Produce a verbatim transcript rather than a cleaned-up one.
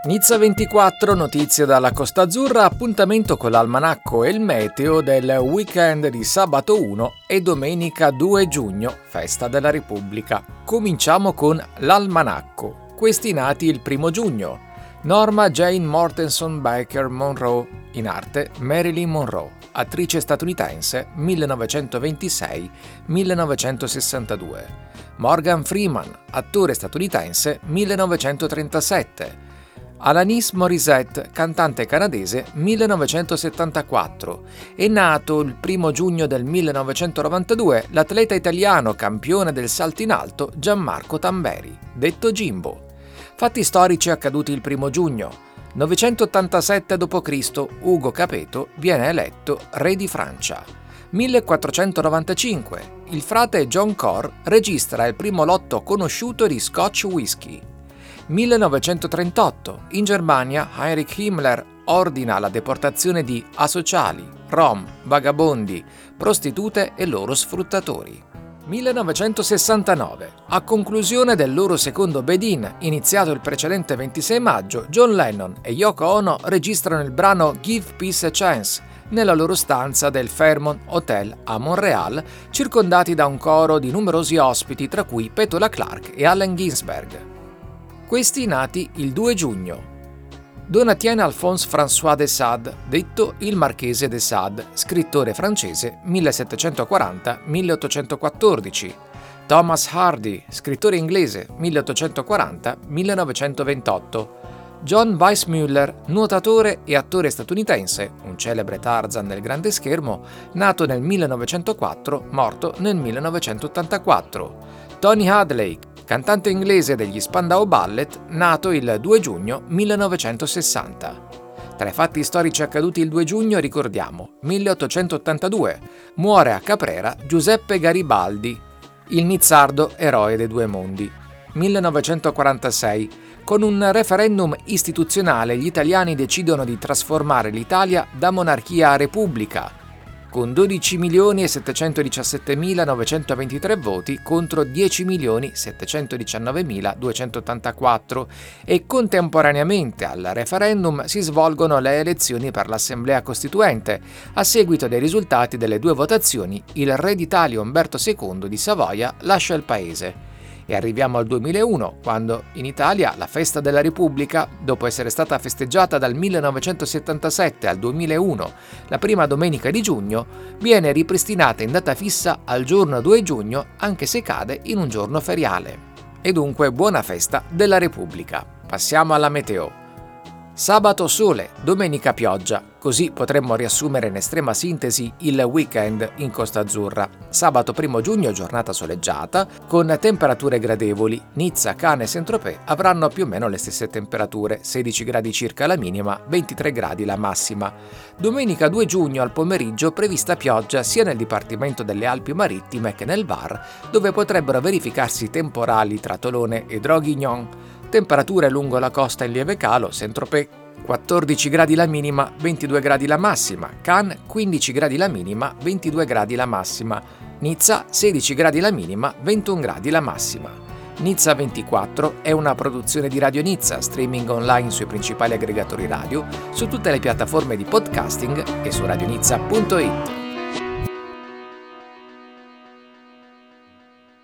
Nizza ventiquattro, notizie dalla Costa Azzurra, appuntamento con l'almanacco e il meteo del weekend di sabato uno e domenica due giugno, festa della Repubblica. Cominciamo con l'almanacco. Questi nati il primo giugno. Norma Jane Mortenson Baker Monroe, in arte Marilyn Monroe, attrice statunitense millenovecentoventisei millenovecentosessantadue. Morgan Freeman, attore statunitense millenovecentotrentasette. Alanis Morissette, cantante canadese millenovecentosettantaquattro. È nato il primo giugno del millenovecentonovantadue l'atleta italiano campione del salto in alto Gianmarco Tamberi, detto Jimbo. Fatti storici accaduti il primo giugno. novecentottantasette dopo Cristo Ugo Capeto viene eletto re di Francia. millequattrocentonovantacinque il frate John Corr registra il primo lotto conosciuto di Scotch whisky. millenovecentotrentotto in Germania Heinrich Himmler ordina la deportazione di asociali, rom, vagabondi, prostitute e loro sfruttatori. millenovecentosessantanove a conclusione del loro secondo bed-in, iniziato il precedente ventisei maggio, John Lennon e Yoko Ono registrano il brano Give Peace a Chance nella loro stanza del Fairmont Hotel a Montréal, circondati da un coro di numerosi ospiti, tra cui Petula Clark e Allen Ginsberg. Questi nati il due giugno. Donatien Alphonse François de Sade, detto il Marchese de Sade, scrittore francese millesettecentoquaranta milleottocentoquattordici. Thomas Hardy, scrittore inglese milleottocentoquaranta millenovecentoventotto. John Weissmuller, nuotatore e attore statunitense, un celebre Tarzan del grande schermo, nato nel millenovecentoquattro, morto nel millenovecentottantaquattro. Tony Hadley, cantante inglese degli Spandau Ballet, nato il due giugno millenovecentosessanta. Tra i fatti storici accaduti il due giugno ricordiamo milleottocentottantadue, muore a Caprera Giuseppe Garibaldi, il nizzardo eroe dei due mondi. millenovecentoquarantasei, con un referendum istituzionale gli italiani decidono di trasformare l'Italia da monarchia a repubblica, con dodici milioni e settecentodiciassettemilanovecentoventitré voti contro dieci milioni settecentodiciannovemiladuecentottantaquattro, e contemporaneamente al referendum si svolgono le elezioni per l'Assemblea Costituente. A seguito dei risultati delle due votazioni, il re d'Italia Umberto secondo di Savoia lascia il paese. E arriviamo al duemilauno, quando in Italia la festa della Repubblica, dopo essere stata festeggiata dal millenovecentosettantasette al duemilauno, la prima domenica di giugno, viene ripristinata in data fissa al giorno due giugno, anche se cade in un giorno feriale. E dunque buona festa della Repubblica. Passiamo alla meteo. Sabato sole, domenica pioggia, così potremmo riassumere in estrema sintesi il weekend in Costa Azzurra. Sabato primo giugno giornata soleggiata, con temperature gradevoli. Nizza, Cannes e Saint-Tropez avranno più o meno le stesse temperature, sedici gradi circa la minima, ventitré gradi la massima. Domenica due giugno al pomeriggio prevista pioggia sia nel Dipartimento delle Alpi Marittime che nel Var, dove potrebbero verificarsi temporali tra Tolone e Draguignan. Temperature lungo la costa in lieve calo, Saint-Tropez quattordici gradi la minima, ventidue gradi la massima, Cannes quindici gradi la minima, ventidue gradi la massima, Nizza sedici gradi la minima, ventuno gradi la massima. Nizza ventiquattro è una produzione di Radio Nizza, streaming online sui principali aggregatori radio, su tutte le piattaforme di podcasting e su radionizza punto it.